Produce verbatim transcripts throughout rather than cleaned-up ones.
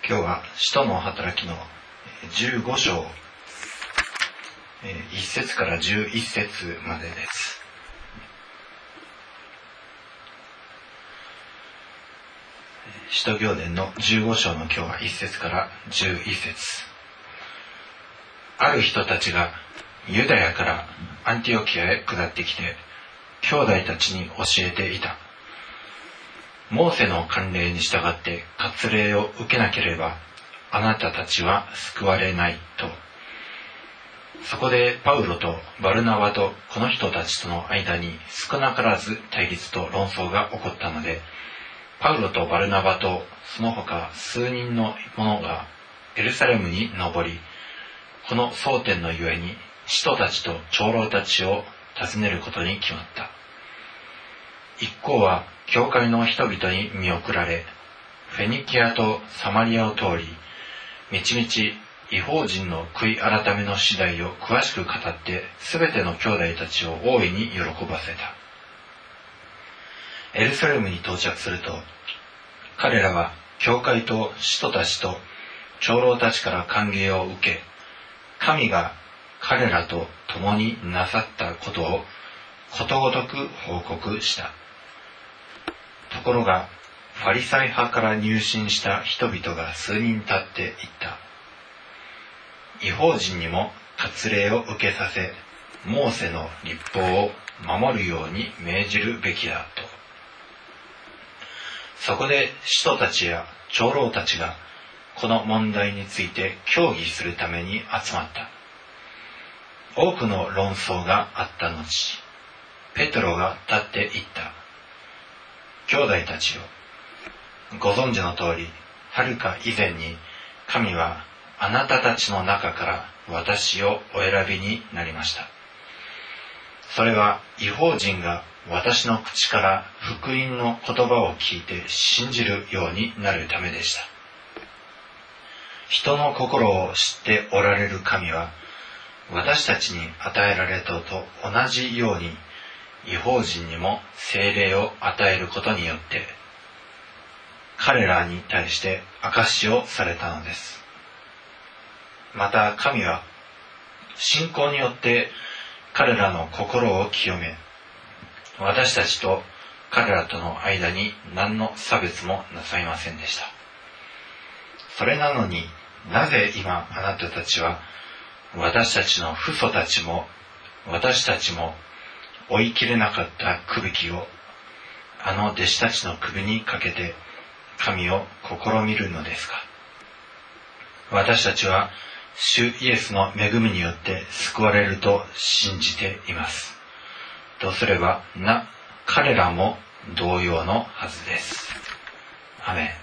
今日は使徒の働きのじゅうご章いっ節からじゅういっ節までです。使徒行伝のじゅうご章の今日はいっ節からじゅういっ節。ある人たちがユダヤからアンティオキアへ下ってきて兄弟たちに教えていた。モーセの慣例に従って割礼を受けなければあなたたちは救われないと。そこでパウロとバルナバとこの人たちとの間に少なからず対立と論争が起こったので、パウロとバルナバとその他数人の者がエルサレムに上り、この争点のゆえに使徒たちと長老たちを訪ねることに決まった。一行は教会の人々に見送られ、フェニキアとサマリアを通り、みちみち異邦人の悔い改めの次第を詳しく語ってすべての兄弟たちを大いに喜ばせた。エルサレムに到着すると、彼らは教会と使徒たちと長老たちから歓迎を受け、神が彼らと共になさったことをことごとく報告した。ところがファリサイ派から入信した人々が数人立っていった。異邦人にも割礼を受けさせ、モーセの律法を守るように命じるべきだと。そこで使徒たちや長老たちがこの問題について協議するために集まった。多くの論争があった後、ペトロが立って言った。兄弟たちよ、ご存知の通り、はるか以前に神はあなたたちの中から私をお選びになりました。それは異邦人が私の口から福音の言葉を聞いて信じるようになるためでした。人の心を知っておられる神は、私たちに与えられたと同じように、異邦人にも聖霊を与えることによって、彼らに対して証しをされたのです。また神は、信仰によって彼らの心を清め、私たちと彼らとの間に何の差別もなさいませんでした。それなのになぜ今あなたたちは私たちの父祖たちも私たちも追い切れなかったくびきをあの弟子たちの首にかけて神を試みるのですか。私たちは主イエスの恵みによって救われると信じています。とすればな彼らも同様のはずです。アメン。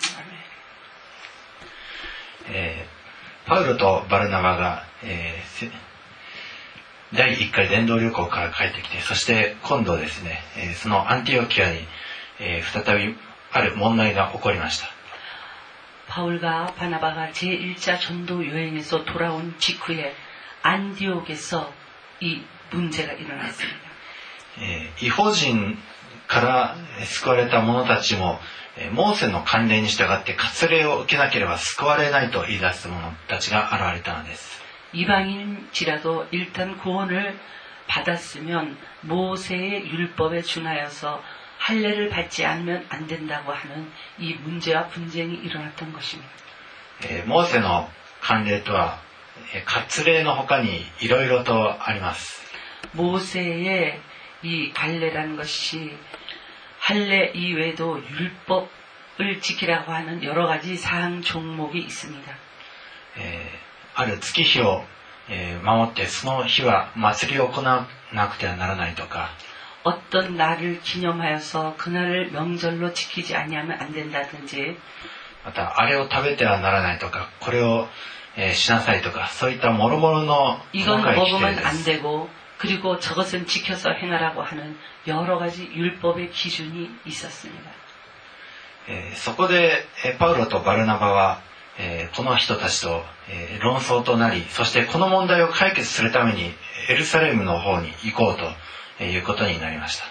えー、パウロとバルナバが、えー、だいいっかい伝道旅行から帰ってきて、そして今度ですね、えー、そのアンティオキアに、えー、再びある問題が起こりました。 바울과 바나바가 제일 차 전도 여행에서 돌아온 직후에 안디옥에서 이 문제가 일어났습니다. 異邦人から救われた者たちもモーセの慣例に従って割礼を受けなければ救われないと言い出す者たちが現れたのです。 이방인지라도 일단 구원을 받았으면 모세의 율법에 준하여서 할례를 받지 않으면 안 된다고 하는 이 문제와 분쟁이 일어났던 것입니다. モーセの慣例とは割礼の他にいろいろとあります。 모세의 이 할례라는 것이 할례 이외에도 율법을 지키라고 하는 여러 가지 사항 종목이 있습니다. ある月日を守ってその日は祭りを行わなくてはならないとか、 어떤 날을 기념하여서 그날을 명절로 지키지 아니하면 안 된다든지, またあれを食べてはならないとか、これをしなさいとか、そういった諸々の 이건 먹으면 안 되고 그리고 저것은 지켜서 행하라고 하는 여러 가지 율법의 기준이 있었습니다. そこでパウロとバルナバはこの人たちと論争となり、そしてこの問題を解決するためにエルサレムの方に行こうということになりました。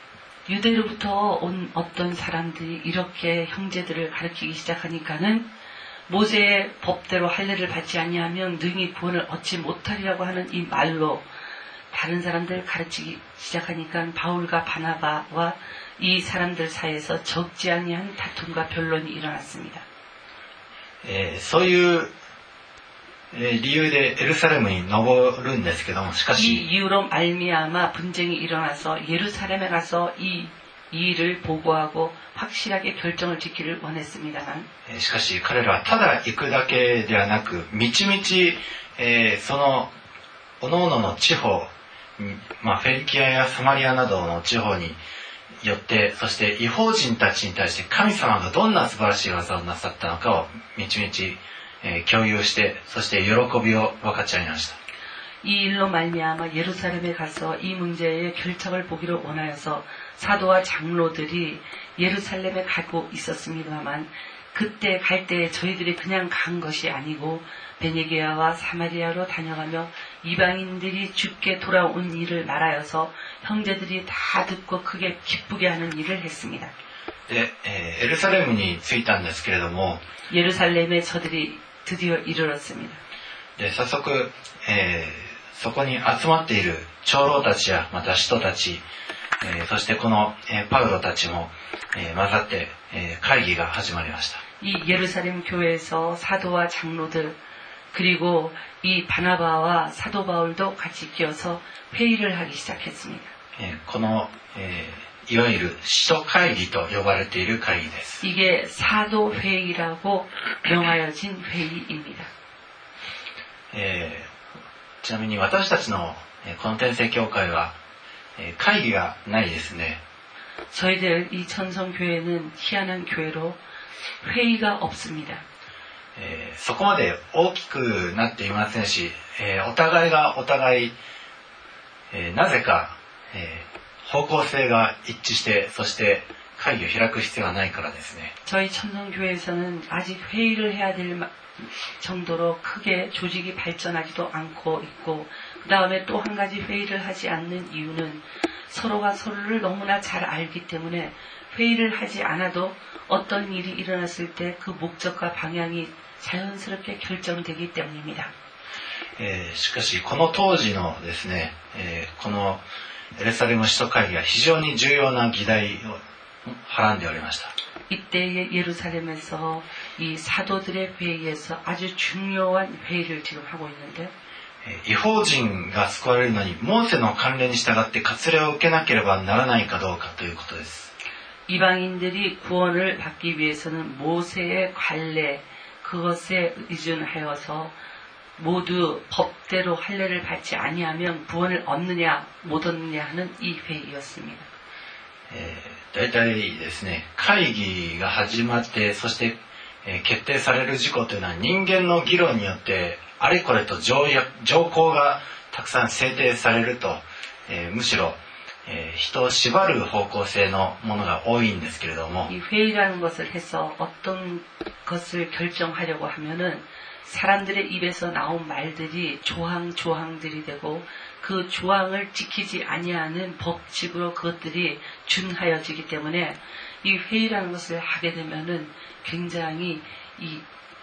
유대로부터 온 어떤 사람들이 이렇게 형제들을 가르치기 시작하니까는 모세의 법대로 할례를 받지 아니하면 능히 구원을 얻지 못하리라고 하는 이 말로 다른 사람들 가르치기 시작하니까 바울과 바나바와 이 사람들 사이에서 적지 아니한 다툼과 변론이 일어났습니다. えーそういうえー理由でエルサレムに登るんですけども、しか 이 し、 이유로 말미암아 분쟁이 일어나서 예루살렘에 가서 이, 이 일을 보고하고 확실하게 결정을 짓기를 원했습니다만 えーしかし彼らはただ行くだけではなく、みちみち、えーその各々の地方、うんまあ、フェリキアやサマリアなどの地方によって、そして異邦人たちに対して神様がどんな素晴らしい技をなさったのかをみちみち、えー共有して、そして喜びを分かち合いました。 이 일로 말미암아 예루살렘에 가서 이 문제의 결정을 보기를 원하여서 사도와 장로들이 예루살렘에 가고 있었습니다만 그때 갈 때 저희들이 그냥 간 것이 아니고 베네게아와 사마리아로 다녀가며 이방인들이 죽게 돌아온 일을 말하여서 형제들이 다 듣고 크게 기쁘게 하는 일을 했습니다. で、えーエルサレムに着いたんですけれども、 예루살렘에 저들이 드디어 이르렀습니다. で早速、えーそこに集まっている長老たちやまた使徒たち、えーそしてこの、えーパウロたちも、えー混ざって、えー会議が始まりました。 이 예루살렘 교회에서 사도와 장로들 그리고 이 바나바와 사도 바울도 같이 끼어서 회의를 하기 시작했습니다. えーこの、えーいわゆる使徒会議と呼ばれている会議です。 이게 사도 회의라고 명하여진 회의입니다. えーちなみに私たちのえーこの天聖教会は、えー会議がないですね。 저희들 이 천성교회는 희한한 교회로 회의가 없습니다. えーそこまで大きくなっていませんし、えーお互いがお互い、えーなぜか、えー方向性が一致して、そして会議を開く必要はないからですね。 저희 천성교회에서는 아직 회의를 해야 될 정도로 크게 조직이 발전하지도 않고 있고 그 다음에 또 한 가지 회의를 하지 않는 이유는 서로가 서로를 너무나 잘 알기 때문에 회의를 하지 않아도 어떤 일이 일어났을 때 그 목적과 방향이 자연스럽게 결정되기 때문입니다. えーしかしこの当時のですね、えーこのエルサレム使徒会議は非常に重要な議題をはらんでおりました。 이때의 예루살렘에서 이 사도들의 회의에서 아주 중요한 회의를 지금 하고 있는데 えー異邦人が救われるのにモーセの慣例に従って割礼を受けなければならないかどうかということです。 이방인들이 구원을 받기 위해서는 모세의 관례 그것에 의존하여서 모두 법대로 할례를 받지 아니하면 구원을 얻느냐 못 얻느냐 하는 이 회의였습니다. えー大体ですね、会議が始まってそして、えー決定される事項というのは人間の議論によってあれこれと条約条項がたくさん制定されると、えーむしろ、えー人を縛る方向性のものが多いんですけれども、 이 회의라는 것을 해서 어떤 것을 결정하려고 하면은 사람들의 입에서 나온 말들이 조항 조항들이 되고 그 조항을 지키지 아니하는 법칙으로 그것들이 준하여지기 때문에 이 회의라는 것을 하게 되면은 굉장히 이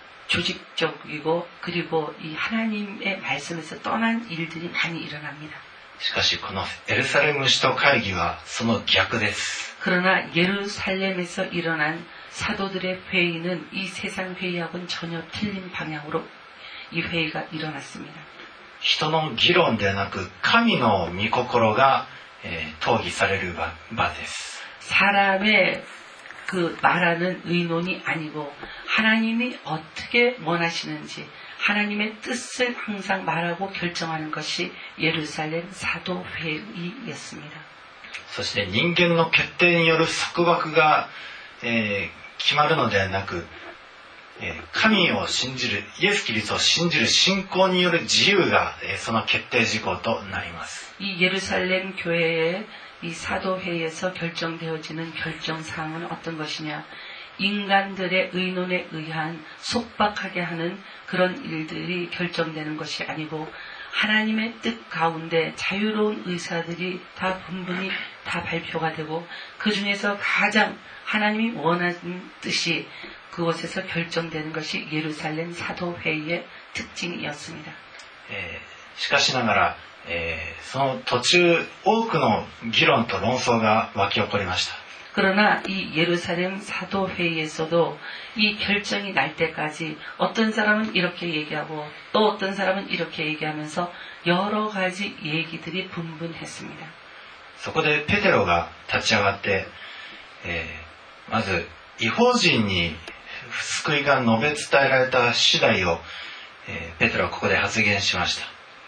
조직적이고 그리고 이 하나님의 말씀에서 떠난 일들이 많이 일어납니다. しかしこのエルサレム使徒会議はその逆です。 그러나 예루살렘에서 일어난 사도들의 회의는 이 세상 회의하고는 전혀 틀린 방향으로 이 회의가 일어났습니다. 人の議論ではなく神の御心が、えー討議される場、場です。 사람의 그 말하는 의논이 아니고 하나님이 어떻게 원하시는지 하나님의 뜻을 항상 말하고 결정하는 것이 예루살렘 사도 회의였습니다. そして人間の決定による束縛が、えー決まるのではなく、えー神を信じるイエス・キリストを信じる信仰による自由が、えーその決定事項となります。 이 예루살렘 교회의 이 사도회의에서 결정되어지는 결정사항은 어떤 것이냐? 인간들의 의논에 의한 속박하게 하는 그런 일들이 결정되는 것이 아니고 하나님의 뜻 가운데 자유로운 의사들이 다 분분히 다 발표가 되고 그 중에서 가장 하나님이 원하는 뜻이 그곳에서 결정되는 것이 예루살렘 사도회의의 특징이었습니다. えーしかしながら、えーその途中多くの議論と論争が湧き起こりました。 그러나 이 예루살렘 사도회의에서도 이 결정이 날 때까지 어떤 사람은 이렇게 얘기하고 또 어떤 사람은 이렇게 얘기하면서 여러 가지 얘기들이 분분했습니다. そこでペテロが立ち上がって、えーまず異邦人に救いが述べ伝えられた次第を、えーペテロはここで発言しました。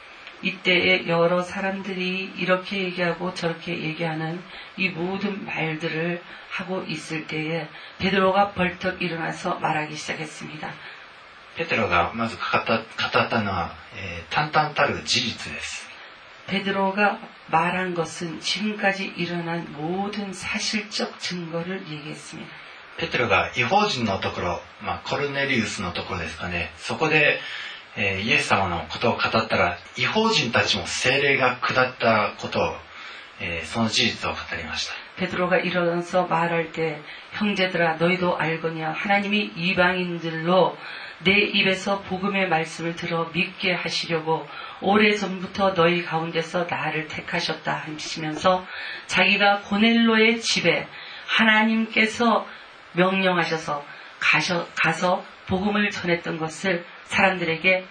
이때에 여러 사람들이 이렇게 얘기하고 저렇게 얘기하는 이 모든 말들을 하고 있을 때에 베드로가 벌떡 일어나서 말하기 시작했습니다. ペテロがまず語った語ったのは、えー淡々たる事実です。 베드로가 말한 것은 지금까지 일어난 모든 사실적 증거를 얘기했습니다. ペテロが異邦人のところ、まあ、コルネリウスのところですかね、そこで、えーイエス様のことを語ったら異邦人たちも聖霊が下ったことを、えーその事実を語りました。 베드로가 일어나서 말할 때 형제들아 너희도 알거냐 하나님이 이방인들로 내 입에서 복음의 말씀을 들어 믿게 하시려고 오래전부터 너희 가운데서 나를 택하셨다 하시면서 자기가 고넬로의 집에 하나님께서 명령하셔서 가셔, 가서 복음을 전했던 것을 사람들에게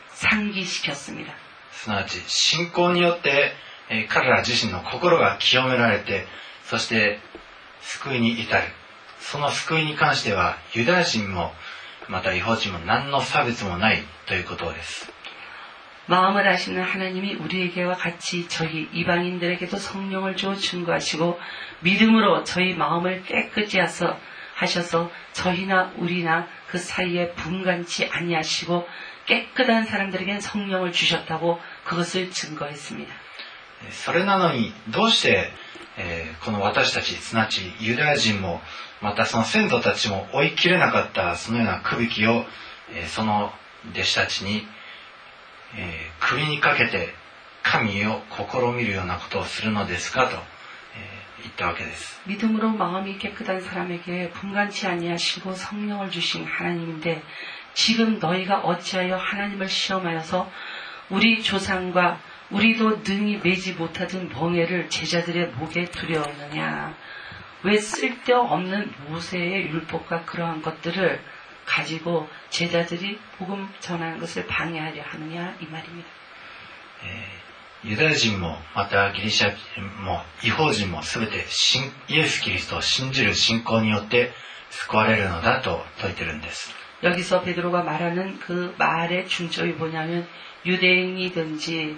상기시켰습니다. すなわち信仰によって、えー彼ら自身の心が清められて、そして救いに至る。その救いに関してはユダヤ人もまた異邦人も何の差別もないということです。 마음을 아시는 하나님이 우리에게와 같이 저희 이방인들에게도 성령을 주어 증거하시고 믿음으로 저희 마음을 깨끗이 하셔서, 하셔서 저희나 우리나 그 사이에 분간치 아니하시고 깨끗한 사람들에겐 성령을 주셨다고 그것을 증거했습니다. それなのにどうして、えーこの私たちすなわちユダヤ人もまたその先祖たちも追い切れなかったそのような区引きを、えーその弟子たちに、えー首にかけて神を試みるようなことをするのですかと、えー言ったわけです。 믿음으로 마음이 깨끗한 사람에게 분간치 아니하시고 성령을 주신 하나님인데 지금 너희가 어찌하여 하나님을 시험하여서 우리 조상과 우리도 능히 매지 못하던 멍에를 제자들의 목에 두려웠느냐. 왜 쓸데없는 모세의 율법과 그러한 것들을 가지고 제자들이 복음 전하는 것을 방해하려 하느냐 이 말입니다. えーユダヤ人もまたギリシャ人も異邦人もすべて信イエス・キリストを信じる信仰によって救われるのだと説いてるんです。 여기서 베드로가 말하는 그 말의 중점이 뭐냐면 유대인이든지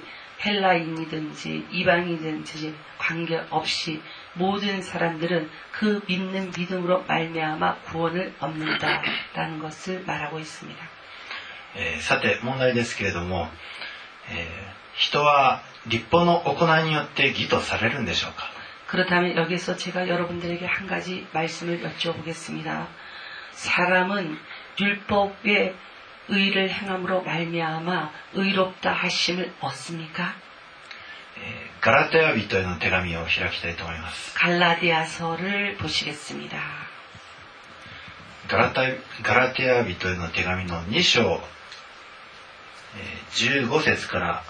헬라인이든지 이방인이든지 관계없이 모든 사람들은 그 믿는 믿음으로 말미암아 구원을 얻는다라는 것을 말하고 있습니다. えーさて問題ですけれども、えー人は律法の行いによって義とされるんでしょうか。 그렇다면 여기서 제가 여러분들에게 한 가지 말씀을 여쭤보겠습니다. 사람은 율법의 의를 행함으로 말미암아 의롭다 하심을 얻습니까? えーガラテヤ人への手紙を開きたいと思います。 갈라디아서를 보시겠습니다. ガラタガラテヤ人への手紙のに章、えーじゅうご節から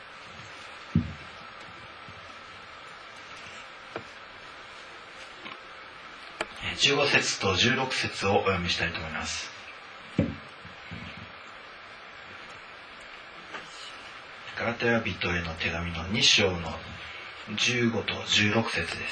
じゅうご節とじゅうろく節をお読みしたいと思います。ガラテヤ人への手紙のに章のじゅうごとじゅうろく節です。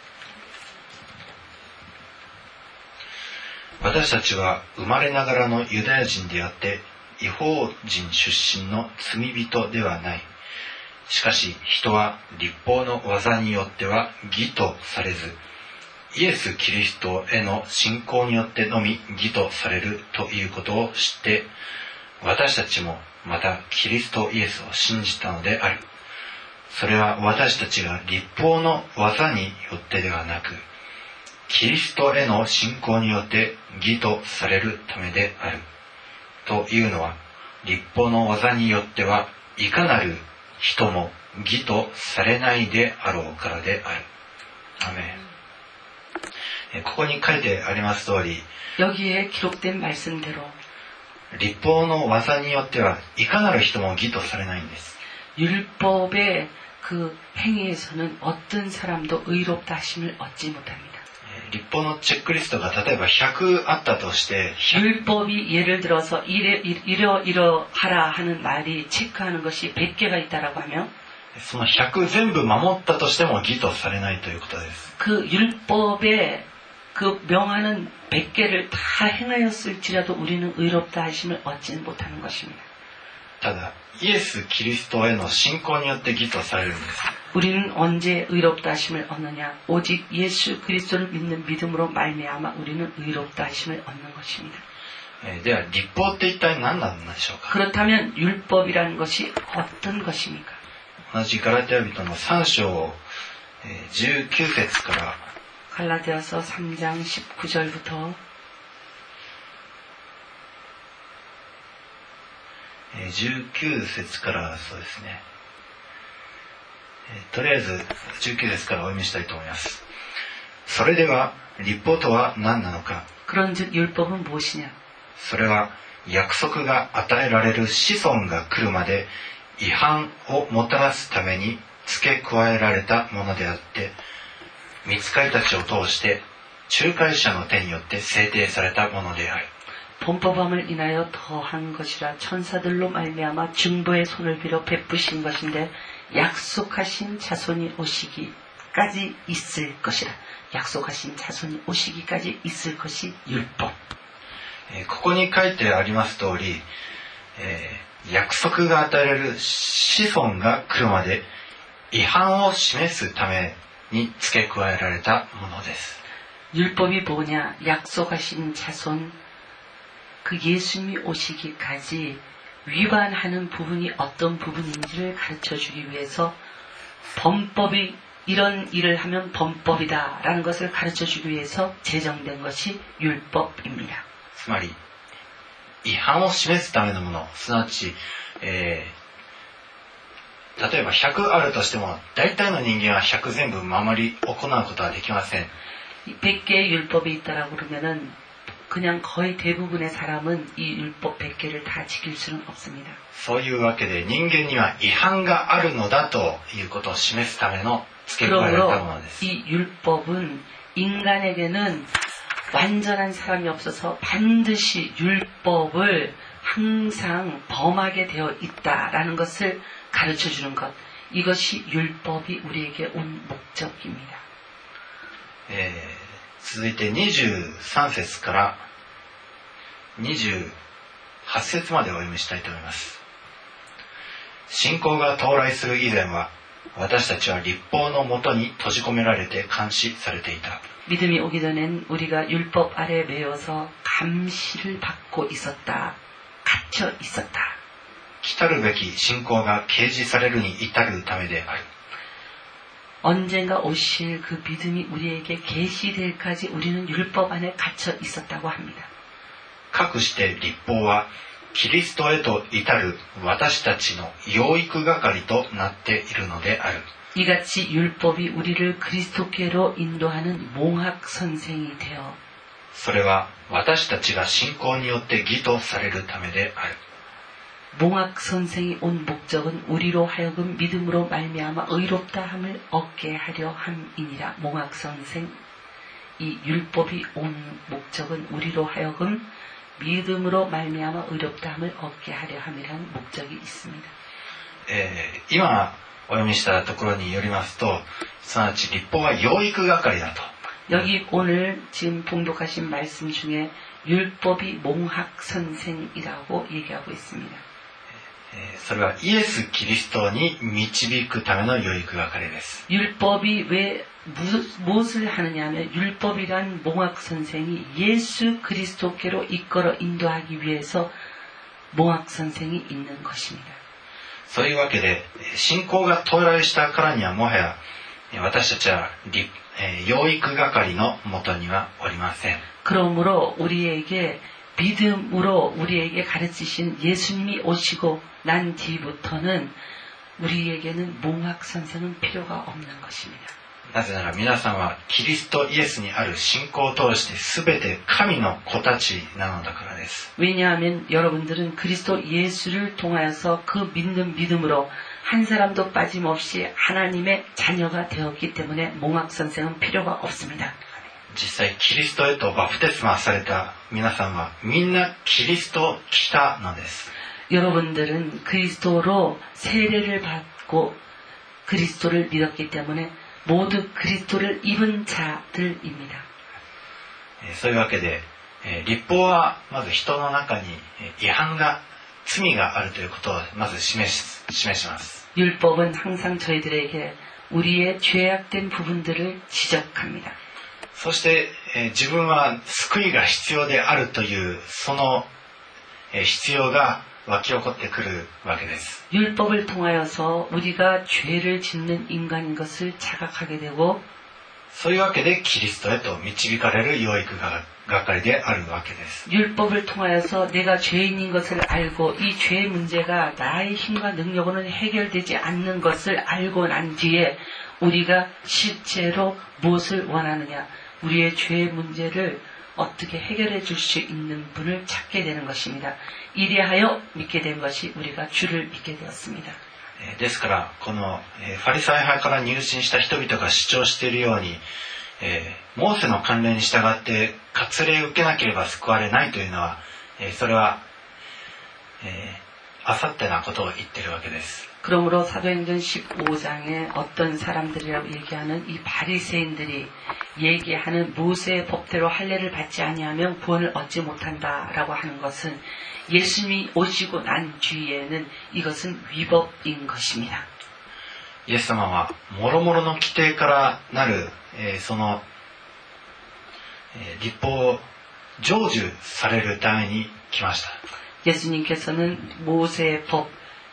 私たちは生まれながらのユダヤ人であって異邦人出身の罪人ではない。しかし人は律法の技によっては義とされず、イエス・キリストへの信仰によってのみ義とされるということを知って、私たちもまたキリストイエスを信じたのである。それは私たちが律法の技によってではなく、キリストへの信仰によって義とされるためである。というのは、律法の技によってはいかなる人も義とされないであろうからである。アメン。 ここに書いてあります通り、 여기에 기록된 말씀대로 律法の技によってはいかなる人も義とされないんです。 율법의 그 행위에서는 어떤 사람도 의롭다 하심을 얻지 못합니다. 律法のチェックリストが例えばひゃくあったとして、 율법이 예를 들어서 이래, 이러 이러 하라 하는 말이 체크하는 것이 백 개가 있다라고 하면 そのひゃく全部守ったとしても義とされないということです。 그 율법의 그 명하는 백 개를 다 행하였을지라도 우리는 의롭다 하심을 얻지는 못하는 것입니다. ただイエス・キリストへの信仰によって義とされるんです。 우리는 언제 의롭다 하심을 얻느냐? 오직 예수 그리스도를 믿는 믿음으로 말미암아 우리는 의롭다 하심을 얻는 것입니다. では律法って一体何なんでしょうか。 그렇다면 율법이라는 것이 어떤 것입니까? 同じガラテヤ人のさん章じゅうきゅう節から 갈라디아서 삼 장 십구 절부터 じゅうきゅう節からそうですね。とりあえずじゅうきゅう節からお読みしたいと思います。それでは律法とは何なのか。 그런즉 율법은 무엇이냐? それは約束が与えられる子孫が来るまで違反をもたらすために付け加えられたものであって、御使いたちを通して仲介者の手によって制定されたものである。 범법함을 인하여 더한 것이라 천사들로 말미암아 중보의 손을 빌어 베푸신 것인데 약속하신 자손이 오시기까지 있을 것이라. 약속하신 자손이 오시기까지 있을 것이 율법. ここに書いてあります通り、えー、約束が与えられる子孫が来るまで違反を示すために付け加えられたものです。 율법이 뭐냐? 약속하신 자손 그 예수님이 오시기까지 위반하는 부분이 어떤 부분인지를 가르쳐주기 위해서 범법이 이런 일을 하면 범법이다라는 것을 가르쳐주기 위해서 제정된 것이 율법입니다. つまり違反を示すためのもの、すなわち、えー、例えばひゃくあるとしても大体の人間はひゃく全部守り行うことはできません。 백 개의 율법이 있다라고 그러면은 그냥 거의 대부분의 사람은 이 율법 백 개를 다 지킬 수는 없습니다. そういうわけで人間には違反があるのだということを示すための付け加えられたものです。 이 율법은 인간에게는 완전한 사람이 없어서 반드시 율법을 항상 범하게 되어 있다라는 것을 가르쳐주는 것. 이것이 율법이 우리에게 온 목적입니다. えー続いてにじゅうさん節からにじゅうはち節までお読みしたいと思います。信仰が到来する以前は私たちは律法のもとに閉じ込められて監視されていた。 믿음이 오기 전엔 우리가 율법 아래 매여서 감시를 받고 있었다. 갇혀 있었다. 来たるべき信仰が掲示されるに至るためである。 언젠가 오실 그 믿음이 우리에게 계시될까지 우리는 율법 안에 갇혀 있었다고 합니다. かくして律法はキリストへと至る私たちの養育係となっているのである。 이같이 율법이 우리를 그리스도께로 인도하는 몽학 선생이 되어 それは私たちが信仰によって義とされるためである。 몽학 선생이 온 목적은 우리로 하여금 믿음으로 말미암아 의롭다함을 얻게 하려 함이니라. 몽학 선생, 이 율법이 온 목적은 우리로 하여금 믿음으로 말미암아 의롭다함을 얻게 하려 함이라는 목적이 있습니다. えー、今お読みしたところによりますと、すなわち律法は養育係だと。 여기 오늘 지금 봉독하신 말씀 중에 율법이 몽학 선생이라고 얘기하고 있습니다. それはイエス・キリストに導くための養育係です。 율법이 왜 무엇을 하느냐 하면 율법이란 몽학 선생이 예수 그리스도께로 이끌어 인도하기 위해서 몽학 선생이 있는 것입니다. そういうわけで信仰が到来したからにはもはや私たちは養育係のもとにはおりません。 그러므로 우리에게 믿음으로 우리에게 가르치신 예수님이 오시고 난 뒤부터는 우리에게는 몽학 선생은 필요가 없는 것입니다. なぜなら皆さんはキリストイエスにある信仰を通して全て神の子たちなのだからです。 왜냐하면 여러분들은 그리스도 예수를 통하여서 그 믿는 믿음으로 한 사람도 빠짐없이 하나님의 자녀가 되었기 때문에 몽학 선생은 필요가 없습니다. 実際キリストへとバプテスマされた皆さんはみんなキリストを来たのです。 여러분들은 그리스도로 세례를 받고 그리스도를 믿었기 때문에 모두 그리스도를 입은 자들입니다. そういうわけで、律法はまず人の中に違反が、罪があるということをまず示し、示します。 율법은 항상 저희들에게 우리의 죄악된 부분들을 지적합니다. そして、自分は救いが必要であるというその必要が湧き起こってくるわけです。 율법을 통하여서 우리가 죄를 짓는 인간인 것을 자각하게 되고 そういうわけでキリストへと導かれる養育係であるわけです。 율법을 통하여서 내가 죄인인 것을 알고 이 죄의 문제가 나의 힘과 능력으로는 해결되지 않는 것을 알고 난 뒤에 우리가 실제로 무엇을 원하느냐, 우리의 죄의 문제를 어떻게 해결해 줄 수 있는 분을 찾게 되는 것입니다. 이리하여 믿게 된 것이 우리가 주를 믿게 되었습니다. ですからこのファリサイ派から入信した人々が主張しているように、えー、モーセの慣例に従って割礼を受けなければ救われないというのは、えー、それは、えー、あさってなことを言っているわけです。 그러므로 사도행전 십오 장에 어떤 사람들이라고 얘기하는 이 바리새인들이 얘기하는 모세의 법대로 할례를 받지 아니하면 구원을 얻지 못한다라고 하는 것은 예수님이 오시고 난 뒤에는 이것은 위법인 것입니다. イエス様は諸々の規定からなる、えー、その、えー、律法を成就されるために来ました。 예수님께서는 모세의 법,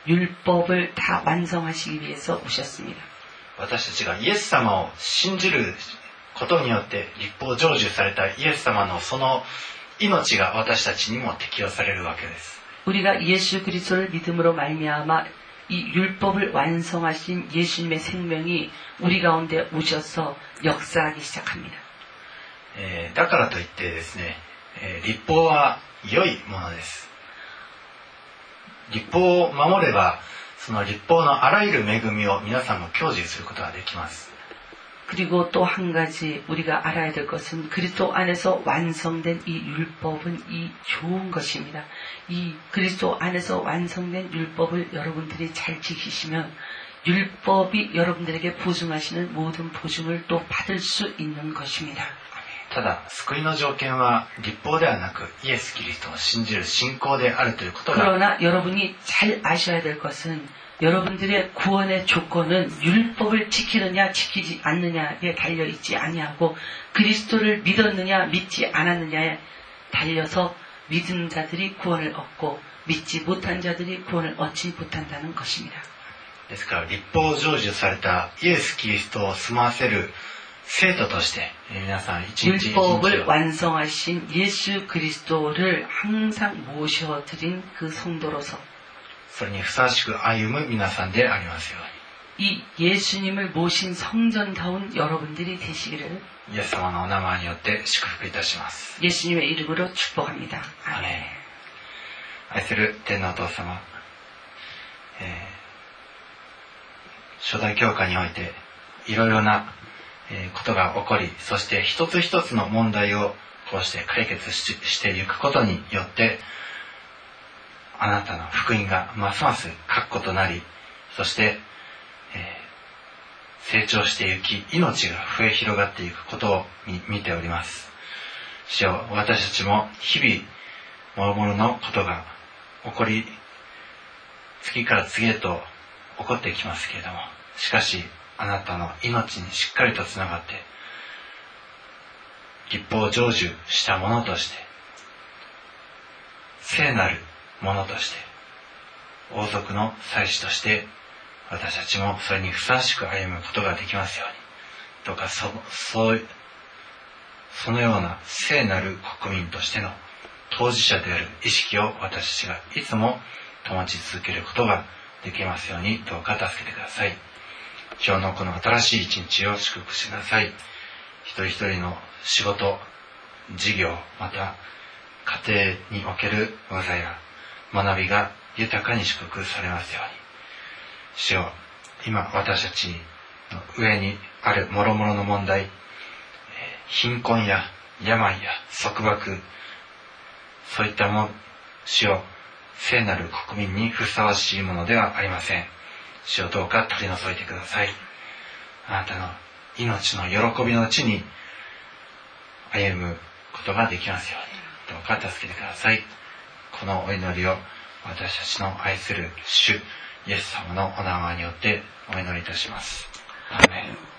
율법을 다 완성하시기 위해서 오셨습니다. 私たちがイエス様を信じることによって律法成就されたイエス様のその命が私たちにも適用されるわけです。 우리가 예수 그리스도를 믿음으로 말미암아 이 율법을 완성하신 예수님의 생명이 우리 가운데 오셔서 역사하기 시작합니다. えー、だからといってですね、えー、律法は良いものです。律法を守ればその律法のあらゆる恵みを皆さんも享受することができます。 그리고 또 한 가지 우리가 알아야 될 것은 그리스도 안에서 완성된 이 율법은 이 좋은 것입니다. 이 그리스도 안에서 완성된 율법을 여러분들이 잘 지키시면 율법이 여러분들에게 보증하시는 모든 보증을 또 받을 수 있는 것입니다. ただ救いの条件は律法ではなくイエス・キリストを信じる信仰であるということが 그러나 여러분이 잘 아셔야 될 것은 여러분들의 구원의 조건은 율법을 지키느냐 지키지 않느냐에 달려있지 아니하고 그리스도를 믿었느냐 믿지 않았느냐에 달려서 믿은 자들이 구원을 얻고 믿지 못한 자들이 구원을 얻지 못한다는 것입니다. ですから律法を成就されたイエス・キリストを済ませる生徒として皆さん一日一日 율법을 완성하신 예수 그리스도를 항상 모셔드린 그 성도로서 それにふさわしく歩む皆さんでありますように 이 예수님을 모신 성전다운 여러분들이 되시기를 イエス様のお名前によって祝福いたします。 예수님의 이름으로 축복합니다. 아멘. 愛する天皇お父様、えー、初代教会においていろいろな、えー、ことが起こり、そして一つ一つの問題をこうして解決 し, していくことによってあなたの福音がますます確固となり、そして、えー、成長していき、命が増え広がっていくことを見ております。主よ、私たちも日々諸々のことが起こり、次から次へと起こってきますけれども、しかしあなたの命にしっかりとつながって律法を成就したものとして、聖なるものとして、王族の祭司として私たちもそれにふさわしく歩むことができますように、どうか そ, そうそのような聖なる国民としての当事者である意識を私たちがいつも保ち続けることができますように、どうか助けてください。 今日のこの新しい一日を祝福してください。一人一人の仕事、事業、また家庭における技や学びが豊かに祝福されますように。主よ、今私たちの上にある諸々の問題、貧困や病や束縛、そういったもの、主よ、聖なる国民にふさわしいものではありません。主よ、どうか取り除いてください。あなたの命の喜びの地に歩むことができますように、どうか助けてください。このお祈りを私たちの愛する主イエス様のお名前によってお祈りいたします。アーメン。